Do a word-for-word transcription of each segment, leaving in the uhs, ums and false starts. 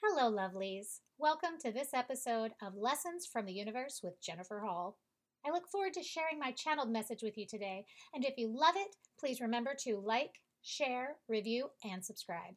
Hello, lovelies. Welcome to this episode of Lessons from the Universe with Jennifer Hall. I look forward to sharing my channeled message with you today, and if you love it, please remember to like, share, review, and subscribe.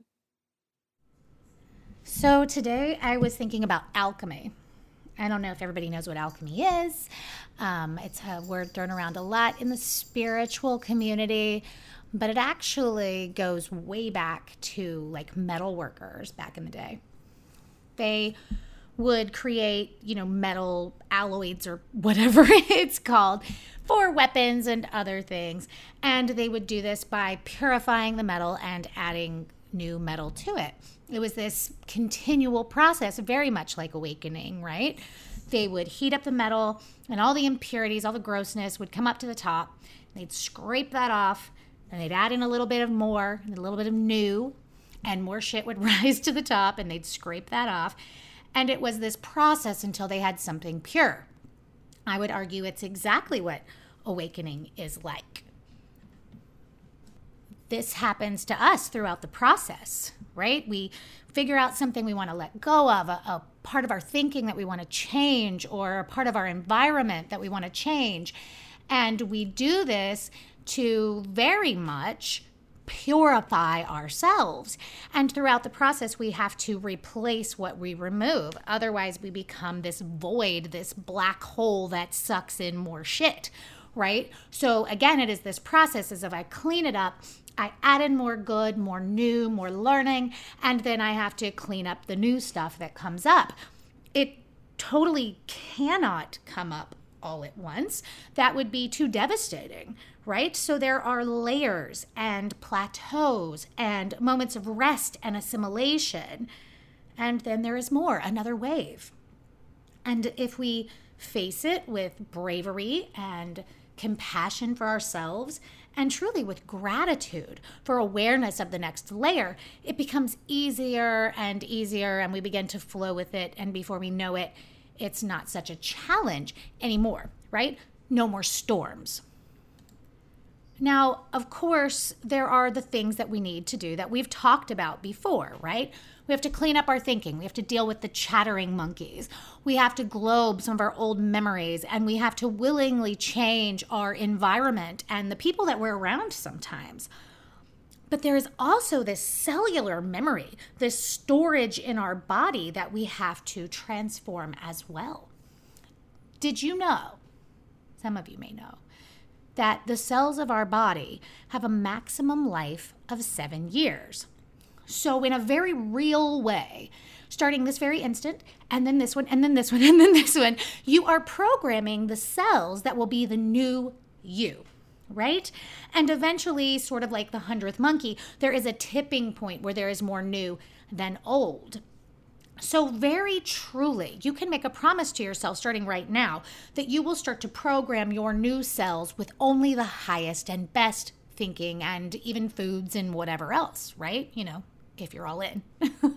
So, today I was thinking about alchemy. I don't know if everybody knows what alchemy is. Um, it's a word thrown around a lot in the spiritual community, but it actually goes way back to like metal workers back in the day. They would create, you know, metal alloys or whatever it's called for weapons and other things. And they would do this by purifying the metal and adding new metal to it. It was this continual process, very much like awakening, right? They would heat up the metal and all the impurities, all the grossness would come up to the top. They'd scrape that off and they'd add in a little bit of more, and a little bit of new, and more shit would rise to the top and they'd scrape that off. And it was this process until they had something pure. I would argue it's exactly what awakening is like. This happens to us throughout the process, right? We figure out something we want to let go of, a, a part of our thinking that we want to change, or a part of our environment that we want to change. And we do this to very much purify ourselves. And throughout the process, we have to replace what we remove. Otherwise, we become this void, this black hole that sucks in more shit, right? So again, it is this process as if I clean it up, I add in more good, more new, more learning, and then I have to clean up the new stuff that comes up. It totally cannot come up all at once. That would be too devastating, right? So there are layers and plateaus and moments of rest and assimilation. And then there is more, another wave. And if we face it with bravery and compassion for ourselves, and truly with gratitude for awareness of the next layer, it becomes easier and easier, and we begin to flow with it. And before we know it, it's not such a challenge anymore, right? No more storms. Now, of course, there are the things that we need to do that we've talked about before, right? We have to clean up our thinking. We have to deal with the chattering monkeys. We have to globe some of our old memories, and we have to willingly change our environment and the people that we're around sometimes. But there is also this cellular memory, this storage in our body that we have to transform as well. Did you know, some of you may know, that the cells of our body have a maximum life of seven years? So in a very real way, starting this very instant, and then this one, and then this one, and then this one, you are programming the cells that will be the new you, right? And eventually, sort of like the hundredth monkey, there is a tipping point where there is more new than old. So very truly, you can make a promise to yourself starting right now that you will start to program your new cells with only the highest and best thinking and even foods and whatever else, right? You know, if you're all in.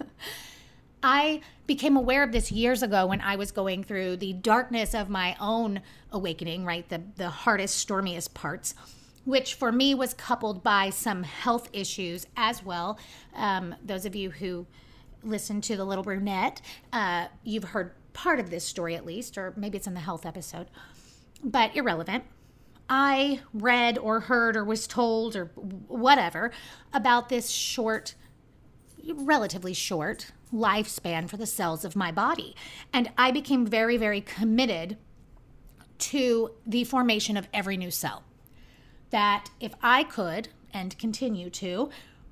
I became aware of this years ago when I was going through the darkness of my own awakening, right? The, the hardest, stormiest parts, which for me was coupled by some health issues as well. Um, those of you who listen to The Little Brunette, uh, you've heard part of this story at least, or maybe it's in the health episode, but irrelevant. I read or heard or was told or whatever about this short, relatively short lifespan for the cells of my body. And I became very, very committed to the formation of every new cell. That if I could, and continue to,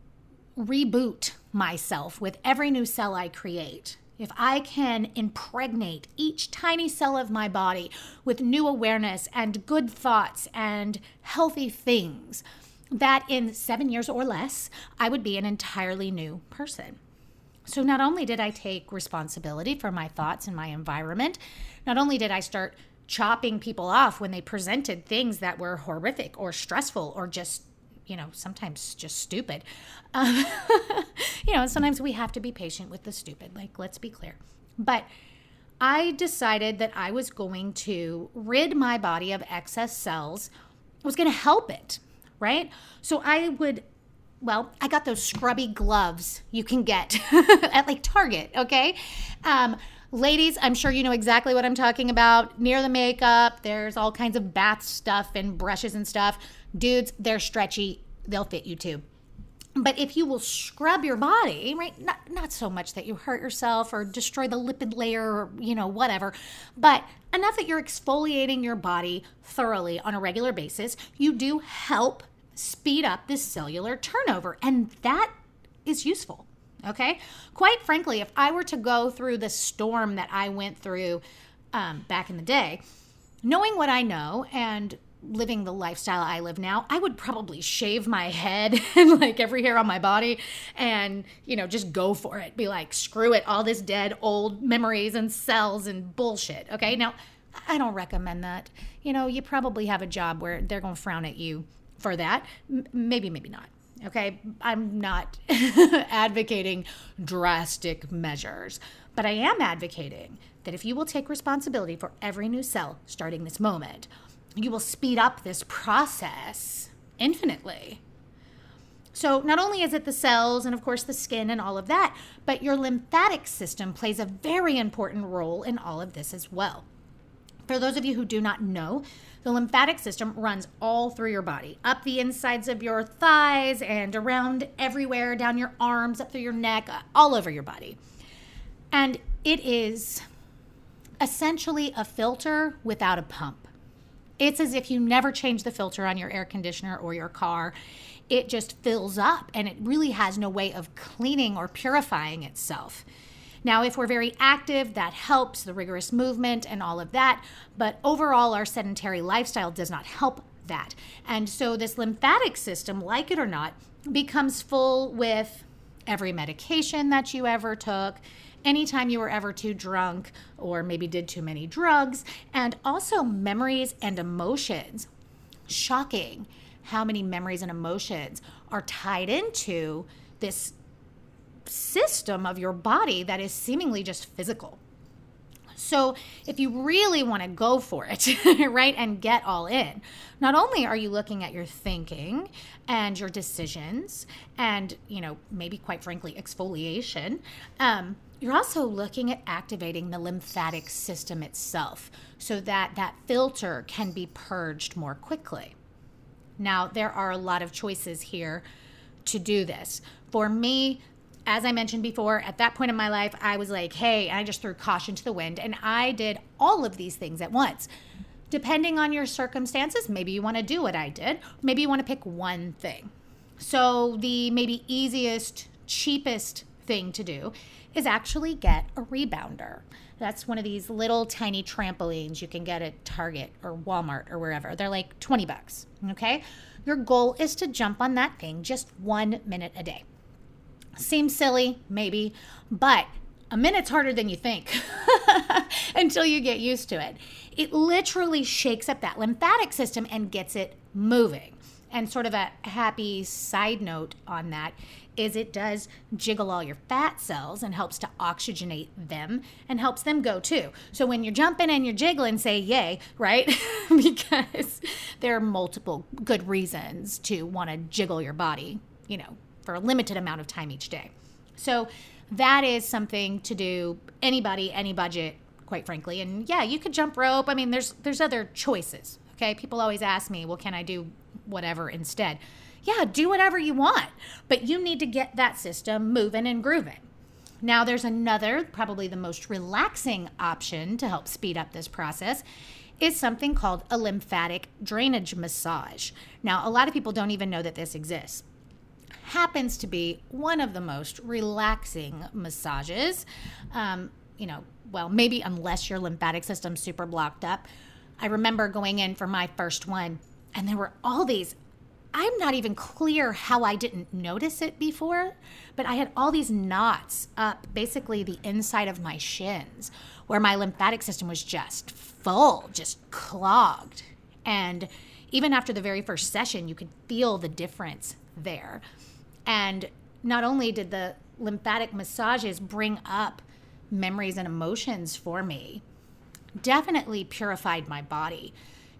reboot myself with every new cell I create, if I can impregnate each tiny cell of my body with new awareness and good thoughts and healthy things, that in seven years or less, I would be an entirely new person. So not only did I take responsibility for my thoughts and my environment, not only did I start chopping people off when they presented things that were horrific or stressful or just, you know, sometimes just stupid. Um, you know, sometimes we have to be patient with the stupid, like, let's be clear. But I decided that I was going to rid my body of excess cells. I was going to help it, right? So I would Well, I got those scrubby gloves you can get at like Target, okay? Um, ladies, I'm sure you know exactly what I'm talking about. Near the makeup, there's all kinds of bath stuff and brushes and stuff. Dudes, they're stretchy. They'll fit you too. But if you will scrub your body, right, not, not so much that you hurt yourself or destroy the lipid layer or, you know, whatever, but enough that you're exfoliating your body thoroughly on a regular basis, you do help speed up this cellular turnover. And that is useful, okay? Quite frankly, if I were to go through the storm that I went through um, back in the day, knowing what I know and living the lifestyle I live now, I would probably shave my head and like every hair on my body and, you know, just go for it. Be like, screw it, all this dead old memories and cells and bullshit. Okay. Now, I don't recommend that. You know, you probably have a job where they're going to frown at you for that. M- maybe, maybe not. Okay. I'm not advocating drastic measures, but I am advocating that if you will take responsibility for every new cell starting this moment, you will speed up this process infinitely. So not only is it the cells and of course the skin and all of that, but your lymphatic system plays a very important role in all of this as well. For those of you who do not know, the lymphatic system runs all through your body, up the insides of your thighs and around everywhere, down your arms, up through your neck, all over your body. And it is essentially a filter without a pump. It's as if you never change the filter on your air conditioner or your car. It just fills up and it really has no way of cleaning or purifying itself. Now, if we're very active, that helps, the rigorous movement and all of that. But overall, our sedentary lifestyle does not help that. And so this lymphatic system, like it or not, becomes full with every medication that you ever took, anytime you were ever too drunk or maybe did too many drugs, and also memories and emotions. Shocking how many memories and emotions are tied into this system of your body that is seemingly just physical. So if you really want to go for it, right, and get all in, not only are you looking at your thinking and your decisions and, you know, maybe quite frankly, exfoliation, um, you're also looking at activating the lymphatic system itself so that that filter can be purged more quickly. Now, there are a lot of choices here to do this. For me, as I mentioned before, at that point in my life, I was like, hey, I just threw caution to the wind and I did all of these things at once. Depending on your circumstances, maybe you want to do what I did. Maybe you want to pick one thing. So the maybe easiest, cheapest thing to do is actually get a rebounder. That's one of these little tiny trampolines you can get at Target or Walmart or wherever. They're like twenty bucks, okay? Your goal is to jump on that thing just one minute a day. Seems silly, maybe, but a minute's harder than you think until you get used to it. It literally shakes up that lymphatic system and gets it moving. And sort of a happy side note on that is it does jiggle all your fat cells and helps to oxygenate them and helps them go too. So when you're jumping and you're jiggling, say yay, right? Because there are multiple good reasons to want to jiggle your body, you know, for a limited amount of time each day. So that is something to do, anybody, any budget, quite frankly. And yeah, you could jump rope. I mean, there's there's other choices, okay? People always ask me, well, can I do whatever instead? Yeah, do whatever you want, but you need to get that system moving and grooving. Now, there's another, probably the most relaxing option to help speed up this process is something called a lymphatic drainage massage. Now, a lot of people don't even know that this exists. Happens to be one of the most relaxing massages. Um, you know, well, maybe unless your lymphatic system's super blocked up. I remember going in for my first one, and there were all these, I'm not even clear how I didn't notice it before, but I had all these knots up basically the inside of my shins where my lymphatic system was just full, just clogged. And even after the very first session, you could feel the difference there. And not only did the lymphatic massages bring up memories and emotions for me, definitely purified my body.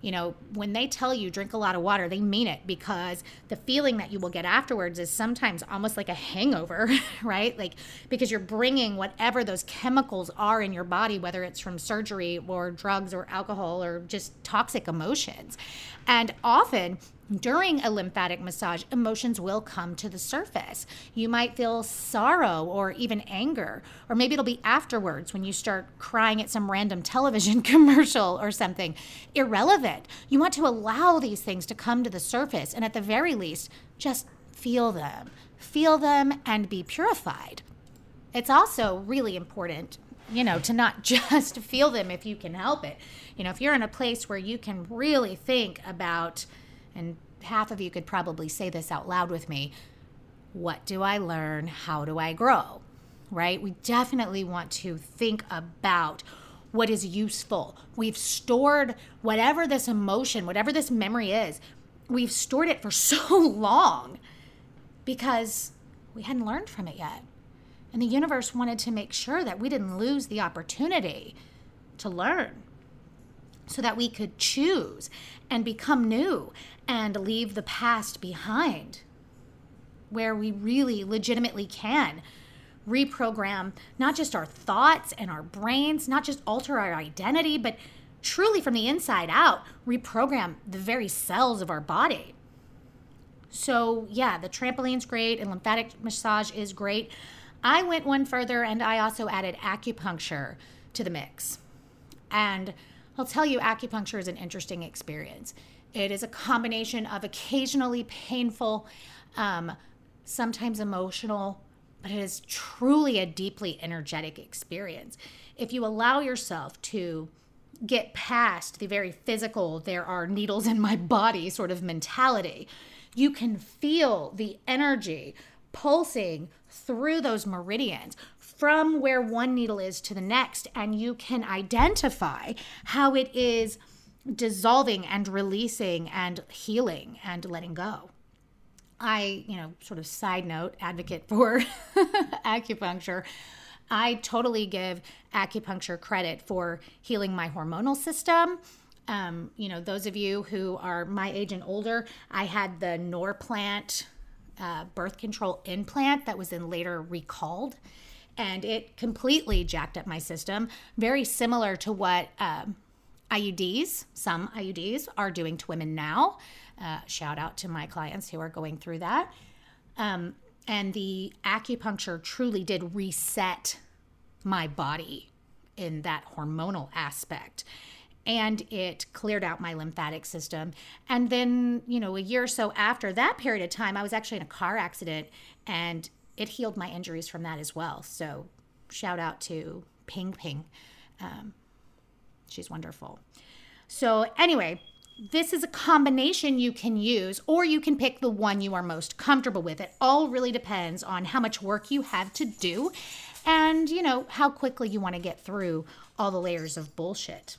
You know, when they tell you drink a lot of water, they mean it, because the feeling that you will get afterwards is sometimes almost like a hangover, right? Like, because you're bringing whatever those chemicals are in your body, whether it's from surgery or drugs or alcohol or just toxic emotions. And often during a lymphatic massage, emotions will come to the surface. You might feel sorrow or even anger, or maybe it'll be afterwards when you start crying at some random television commercial or something. Irrelevant. You want to allow these things to come to the surface, and at the very least, just feel them. Feel them and be purified. It's also really important, you know, to not just feel them if you can help it. You know, if you're in a place where you can really think about, and half of you could probably say this out loud with me, what do I learn? How do I grow? Right? We definitely want to think about what is useful. We've stored whatever this emotion, whatever this memory is, we've stored it for so long because we hadn't learned from it yet. And the universe wanted to make sure that we didn't lose the opportunity to learn, so that we could choose and become new and leave the past behind, where we really legitimately can reprogram not just our thoughts and our brains, not just alter our identity, but truly from the inside out, reprogram the very cells of our body. So yeah, the trampoline's great and lymphatic massage is great. I went one further and I also added acupuncture to the mix. And I'll tell you, acupuncture is an interesting experience. It is a combination of occasionally painful, um, sometimes emotional, but it is truly a deeply energetic experience. If you allow yourself to get past the very physical, there are needles in my body sort of mentality, you can feel the energy pulsing through those meridians from where one needle is to the next, and you can identify how it is dissolving and releasing and healing and letting go. I, you know, sort of side note, advocate for acupuncture. I totally give acupuncture credit for healing my hormonal system. Um, you know, those of you who are my age and older, I had the Norplant uh, birth control implant that was then later recalled. And it completely jacked up my system, very similar to what um, I U Ds, some I U Ds, are doing to women now. Uh, shout out to my clients who are going through that. Um, and the acupuncture truly did reset my body in that hormonal aspect. And it cleared out my lymphatic system. And then, you know, a year or so after that period of time, I was actually in a car accident, and it healed my injuries from that as well. So shout out to Ping Ping. Um, she's wonderful. So anyway, this is a combination you can use, or you can pick the one you are most comfortable with. It all really depends on how much work you have to do and, you know, how quickly you want to get through all the layers of bullshit.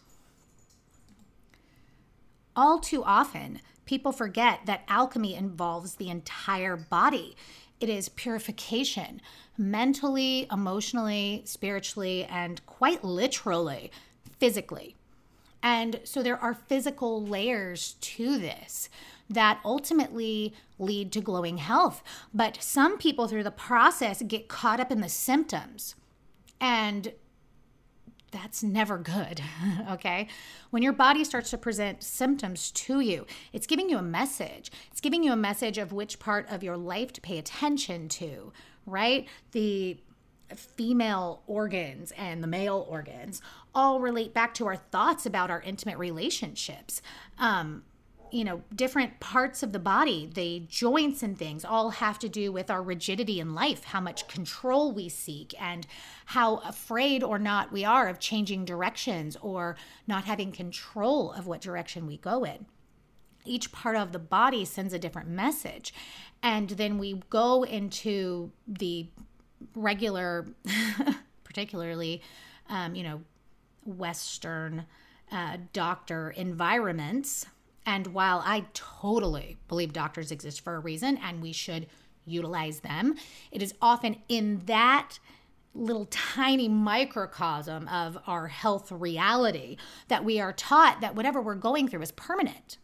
All too often, people forget that alchemy involves the entire body. It is purification, mentally, emotionally, spiritually, and quite literally, physically. And so there are physical layers to this that ultimately lead to glowing health. But some people through the process get caught up in the symptoms, and that's never good, okay? When your body starts to present symptoms to you, it's giving you a message. It's giving you a message of which part of your life to pay attention to, right? The female organs and the male organs all relate back to our thoughts about our intimate relationships. Um, you know, different parts of the body, the joints and things all have to do with our rigidity in life, how much control we seek, and how afraid or not we are of changing directions or not having control of what direction we go in. Each part of the body sends a different message. And then we go into the regular, particularly, um, you know, Western uh, doctor environments. And while I totally believe doctors exist for a reason and we should utilize them, it is often in that little tiny microcosm of our health reality, that we are taught that whatever we're going through is permanent.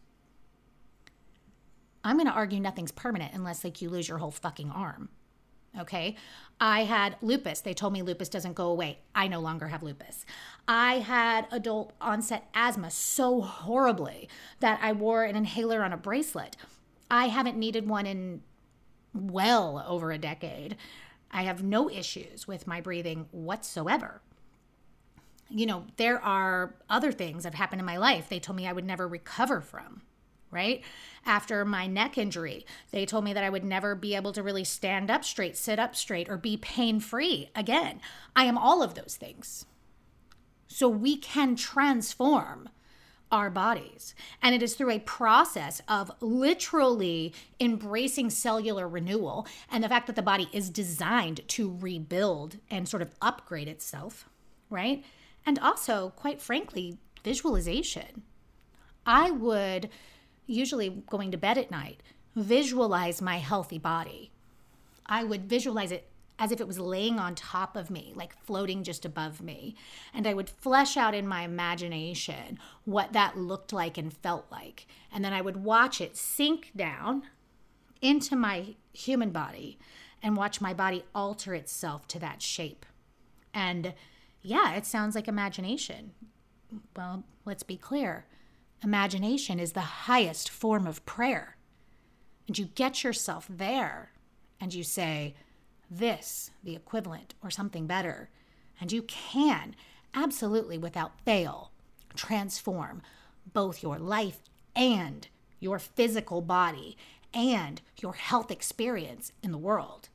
I'm going to argue nothing's permanent unless like you lose your whole fucking arm. Okay. I had lupus. They told me lupus doesn't go away. I no longer have lupus. I had adult onset asthma so horribly that I wore an inhaler on a bracelet. I haven't needed one in well over a decade. I have no issues with my breathing whatsoever. You know, there are other things that have happened in my life they told me I would never recover from, right? After my neck injury, they told me that I would never be able to really stand up straight, sit up straight, or be pain-free again. I am all of those things. So we can transform our bodies. And it is through a process of literally embracing cellular renewal and the fact that the body is designed to rebuild and sort of upgrade itself, right? And also, quite frankly, visualization. I would, usually going to bed at night, visualize my healthy body. I would visualize it as if it was laying on top of me, like floating just above me. And I would flesh out in my imagination what that looked like and felt like. And then I would watch it sink down into my human body and watch my body alter itself to that shape. And yeah, it sounds like imagination. Well, let's be clear. Imagination is the highest form of prayer. And you get yourself there and you say, this, the equivalent, or something better. And you can, absolutely without fail, transform both your life and your physical body and your health experience in the world.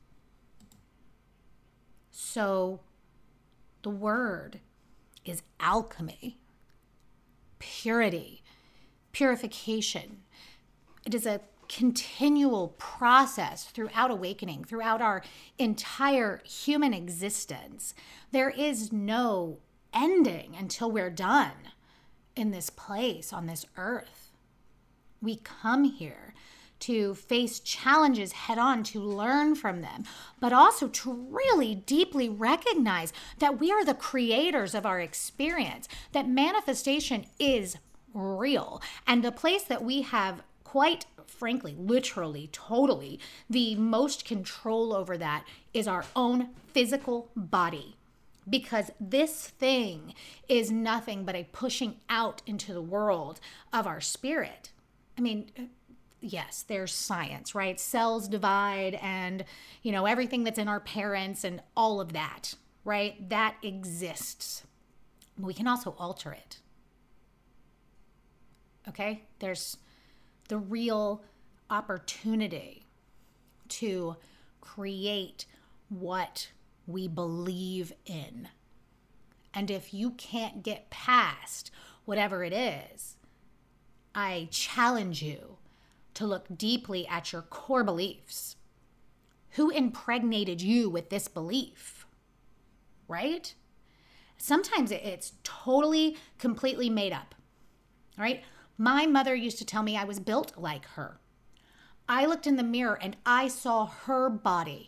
So the word is alchemy, purity, purification. It is a continual process throughout awakening, throughout our entire human existence. There is no ending until we're done in this place on this earth. We come here to face challenges head on, to learn from them, but also to really deeply recognize that we are the creators of our experience, that manifestation is real, and the place that we have quite frankly, literally, totally, the most control over that is our own physical body. Because this thing is nothing but a pushing out into the world of our spirit. I mean, yes, there's science, right? Cells divide and, you know, everything that's in our parents and all of that, right? That exists. We can also alter it. Okay? There's the real opportunity to create what we believe in. And if you can't get past whatever it is, I challenge you to look deeply at your core beliefs. Who impregnated you with this belief? Right? Sometimes it's totally, completely made up. Right? My mother used to tell me I was built like her. I looked in the mirror and I saw her body.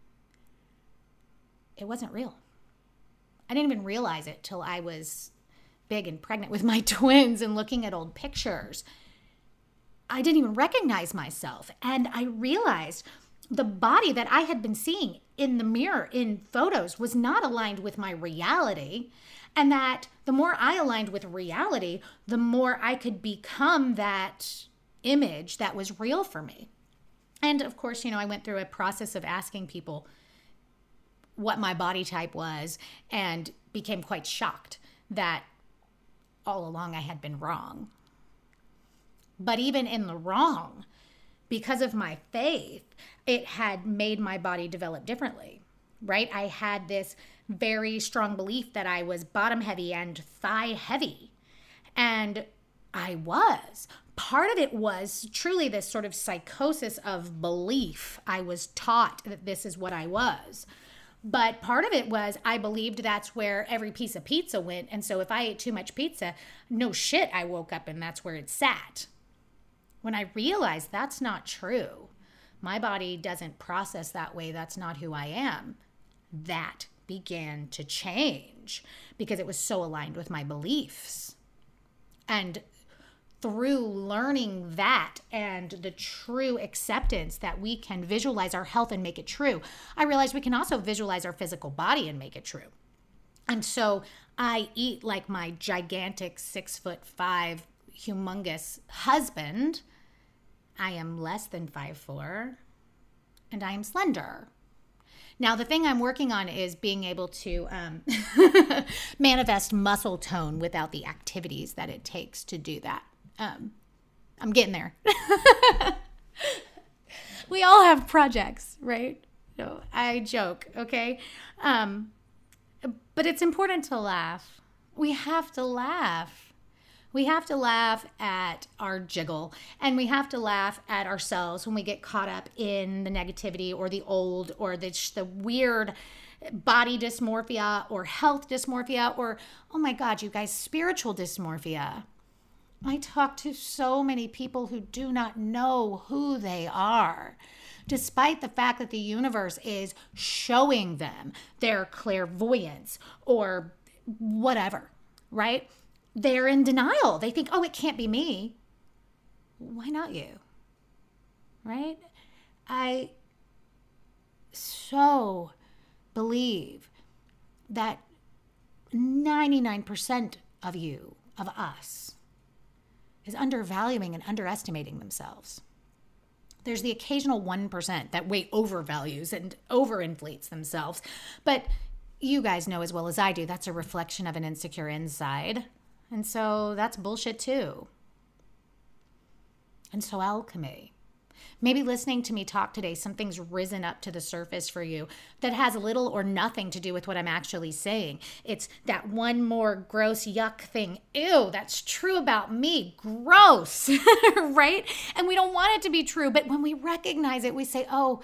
It wasn't real. I didn't even realize it till I was big and pregnant with my twins and looking at old pictures. I didn't even recognize myself. And I realized the body that I had been seeing in the mirror in photos was not aligned with my reality. And that the more I aligned with reality, the more I could become that image that was real for me. And of course, you know, I went through a process of asking people what my body type was and became quite shocked that all along I had been wrong. But even in the wrong, because of my faith, it had made my body develop differently, right? I had this very strong belief that I was bottom heavy and thigh heavy. And I was. Part of it was truly this sort of psychosis of belief. I was taught that this is what I was. But part of it was I believed that's where every piece of pizza went. And so if I ate too much pizza, no shit, I woke up and that's where it sat. When I realized that's not true, my body doesn't process that way. That's not who I am. That began to change because it was so aligned with my beliefs. And through learning that and the true acceptance that we can visualize our health and make it true, I realized we can also visualize our physical body and make it true. And so I eat like my gigantic six foot five humongous husband. I am less than five foot four and I am slender. Now, the thing I'm working on is being able to um, manifest muscle tone without the activities that it takes to do that. Um, I'm getting there. We all have projects, right? So I joke, okay? Um, but it's important to laugh. We have to laugh. We have to laugh at our jiggle, and we have to laugh at ourselves when we get caught up in the negativity or the old or the, the weird body dysmorphia or health dysmorphia or, oh my God, you guys, spiritual dysmorphia. I talk to so many people who do not know who they are, despite the fact that the universe is showing them their clairvoyance or whatever, right? They're in denial. They think, oh, it can't be me. Why not you? Right? I so believe that ninety-nine percent of you, of us, is undervaluing and underestimating themselves. There's the occasional one percent that way overvalues and overinflates themselves. But you guys know as well as I do, that's a reflection of an insecure inside. And so that's bullshit too. And so alchemy. Maybe listening to me talk today, something's risen up to the surface for you that has little or nothing to do with what I'm actually saying. It's that one more gross yuck thing. Ew, that's true about me. Gross, right? And we don't want it to be true. But when we recognize it, we say, oh,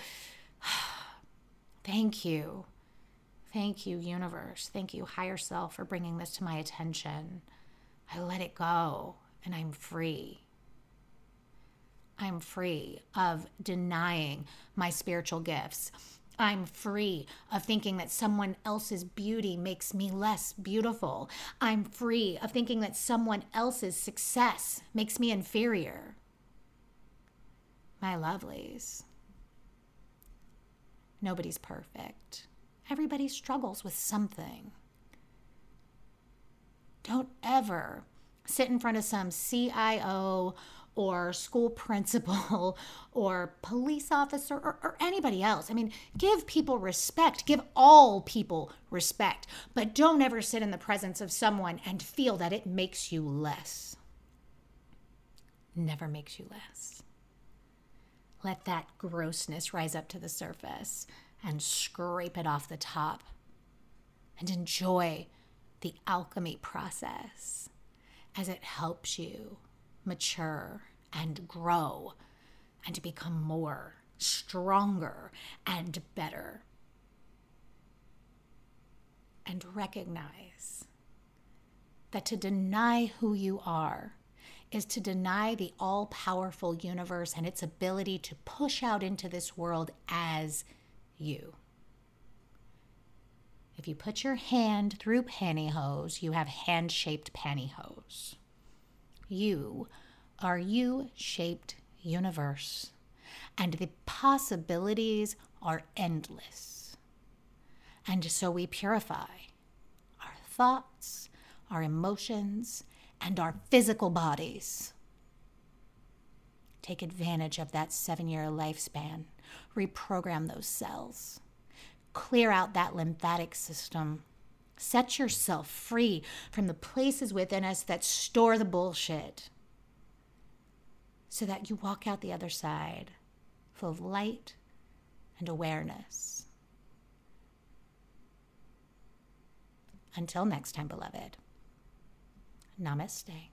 thank you. Thank you, universe. Thank you, higher self, for bringing this to my attention. I let it go and I'm free. I'm free of denying my spiritual gifts. I'm free of thinking that someone else's beauty makes me less beautiful. I'm free of thinking that someone else's success makes me inferior. My lovelies, nobody's perfect. Everybody struggles with something. Don't ever sit in front of some C I O or school principal or police officer or, or anybody else. I mean, give people respect. Give all people respect. But don't ever sit in the presence of someone and feel that it makes you less. Never makes you less. Let that grossness rise up to the surface and scrape it off the top and enjoy the alchemy process as it helps you mature and grow and to become more stronger and better. And recognize that to deny who you are is to deny the all-powerful universe and its ability to push out into this world as you. If you put your hand through pantyhose, you have hand-shaped pantyhose. You are U-shaped universe, and the possibilities are endless. And so we purify our thoughts, our emotions, and our physical bodies. Take advantage of that seven-year lifespan. Reprogram those cells. Clear out that lymphatic system. Set yourself free from the places within us that store the bullshit so that you walk out the other side full of light and awareness. Until next time, beloved. Namaste.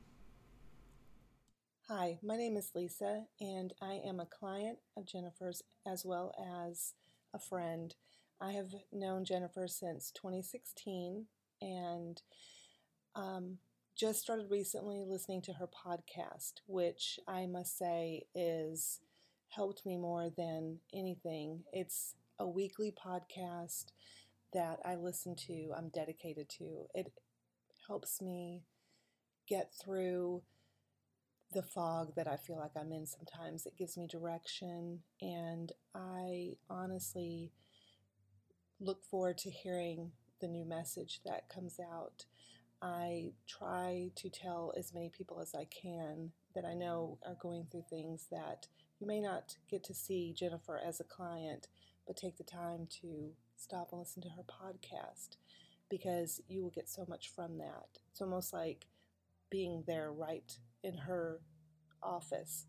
Hi, my name is Lisa, and I am a client of Jennifer's as well as a friend. I have known Jennifer since twenty sixteen and um, just started recently listening to her podcast, which I must say is helped me more than anything. It's a weekly podcast that I listen to, I'm dedicated to. It helps me get through the fog that I feel like I'm in sometimes. It gives me direction, and I honestly look forward to hearing the new message that comes out. I try to tell as many people as I can that I know are going through things that you may not get to see Jennifer as a client, but take the time to stop and listen to her podcast, because you will get so much from that. It's almost like being there right in her office.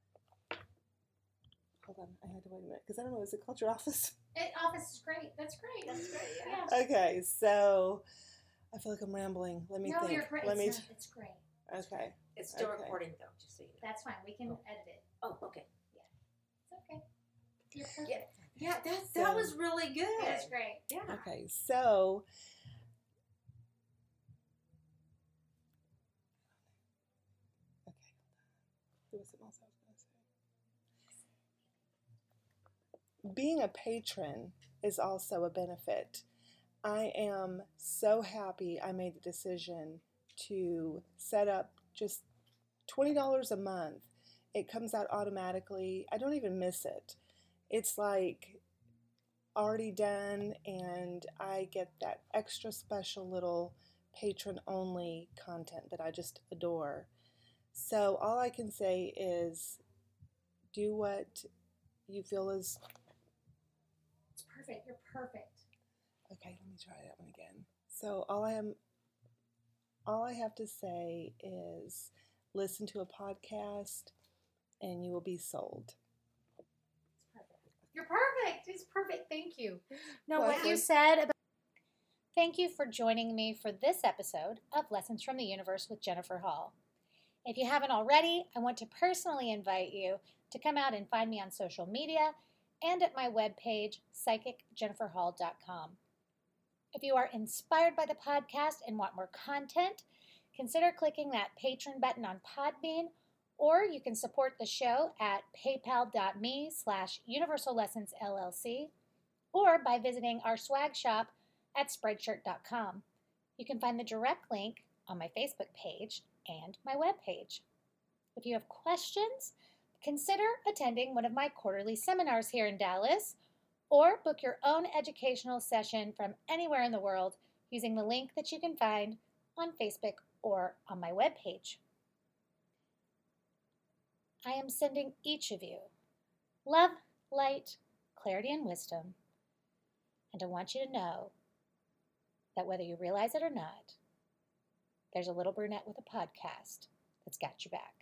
Hold on, I had to wait a minute, because I don't know, is it called your office? It, office is great. That's great. That's great, yeah. Yeah. Okay, so I feel like I'm rambling. Let me No, think. you're great. Let me. It's, not- it's great. Okay. It's still Okay. recording though, just so you know. That's fine. We can Oh. edit it. Oh, okay. It's okay. You're perfect. Yeah, yeah, that So- that was really good. That's great. Yeah. Okay, so okay, there was something else I was going to say. Being a patron is also a benefit. I am so happy I made the decision to set up just twenty dollars a month. It comes out automatically. I don't even miss it. It's like already done, and I get that extra special little patron only content that I just adore. So all I can say is do what you feel is It's perfect. You're perfect. okay. Let me try that one again. So all I am all I have to say is listen to a podcast and you will be sold. It's perfect. You're perfect. It's perfect. Thank you. No, Well, what you I- said about. Thank you for joining me for this episode of Lessons from the Universe with Jennifer Hall. If you haven't already, I want to personally invite you to come out and find me on social media and at my webpage, psychic jennifer hall dot com. If you are inspired by the podcast and want more content, consider clicking that patron button on Podbean, or you can support the show at paypal.me slash universal lessons LLC, or by visiting our swag shop at spreadshirt dot com. You can find the direct link on my Facebook page and my webpage. If you have questions, consider attending one of my quarterly seminars here in Dallas, or book your own educational session from anywhere in the world using the link that you can find on Facebook or on my webpage. I am sending each of you love, light, clarity, and wisdom, and I want you to know that whether you realize it or not, there's a little brunette with a podcast that's got your back.